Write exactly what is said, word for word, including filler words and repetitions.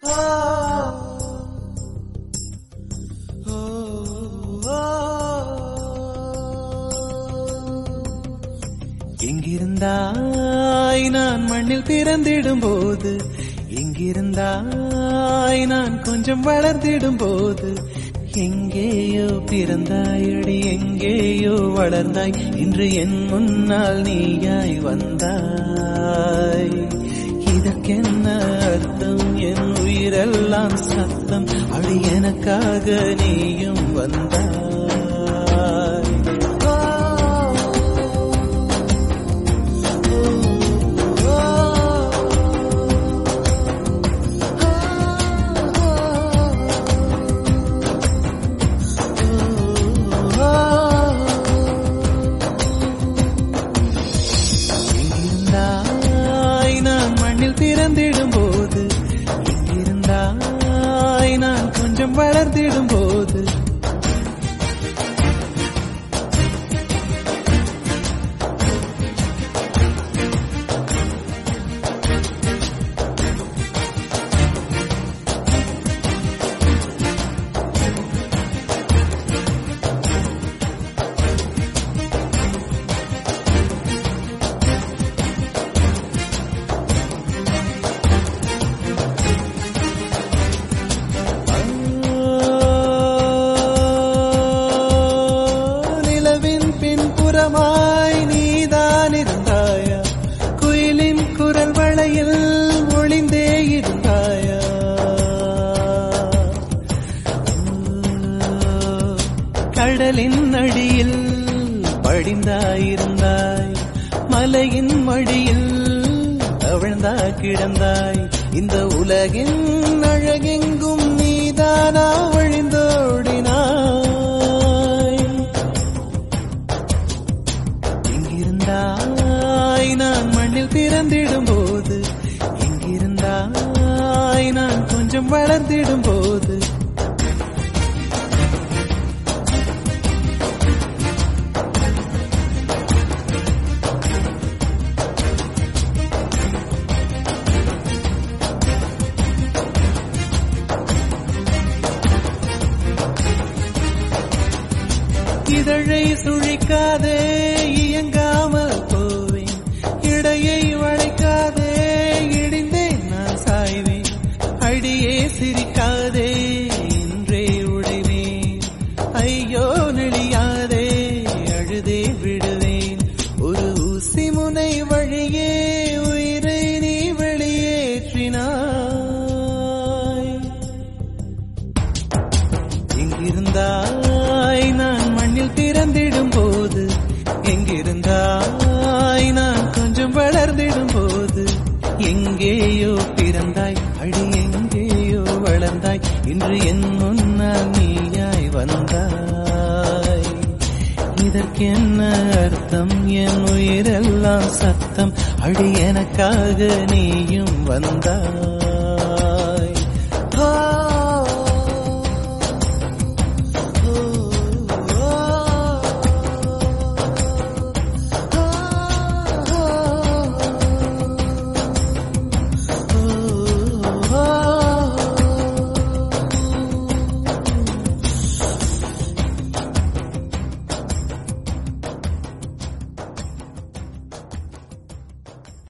எங்கிருந்தாய் நான் மண்ணில் பிறந்திடும் போது, எங்கிருந்தாய் நான் கொஞ்சம் வளர்ந்திடும் போது, எங்கேயோ பிறந்தாயடி எங்கேயோ வளர்ந்தாய், இன்று என் முன்னால் நீயாய் வந்தாய். இதற்கென்ன அர்த்தம்? என் உயிரெல்லாம் சத்தம், அடி எனக்காக நீயும் வந்தாய். பிறந்திடும் போது, எங்கிருந்தாய் நான் கொஞ்சம் வளர்ந்திடும் போது, நீதான் இருந்தாயா? குயிலின் குரல் வளையில் ஒளிந்தே இருந்தாயா? கடலின் அடியில் படிந்தாயிருந்தாய், மலையின் மடியில் தவழ்ந்தா கிடந்தாய். இந்த உலகின் அழகெங்கும் நீதானா ஒழிந்தோடினாய். எங்கிருந்தாய் நான் மண்ணில் பிறந்திடும் போது, எங்கிருந்தாய் நான் கொஞ்சம் வளர்ந்திடும் போது, இதழை சுழிக்காதே இயங்காமல் போவேன், இடையை வளைக்காதே இடிந்தேன் நான் சாய்வேன். அடியே சிரிக்காதே இன்றே உடைவேன், ஐயோ நெளியாதே அழுதே விடுவேன். ஒரு ஊசி முனை வழியே உயிரை நீ வெளியேற்றினாய். எங்கிருந்தாய் நான் மண்ணில் பிறந்திடும் போது, எங்கிருந்தாய் நான் கொஞ்சம் வளர்ந்திடும் போது, எங்கேயோ பிறந்தாய் அடி எங்கேயோ வளர்ந்தாய், இன்று என் முன்னால் நீயாய் வந்தாய். இதற்கென்ன அர்த்தம்? என் உயிரெல்லாம் சத்தம், அடி எனக்காக நீயும் வந்தாய்.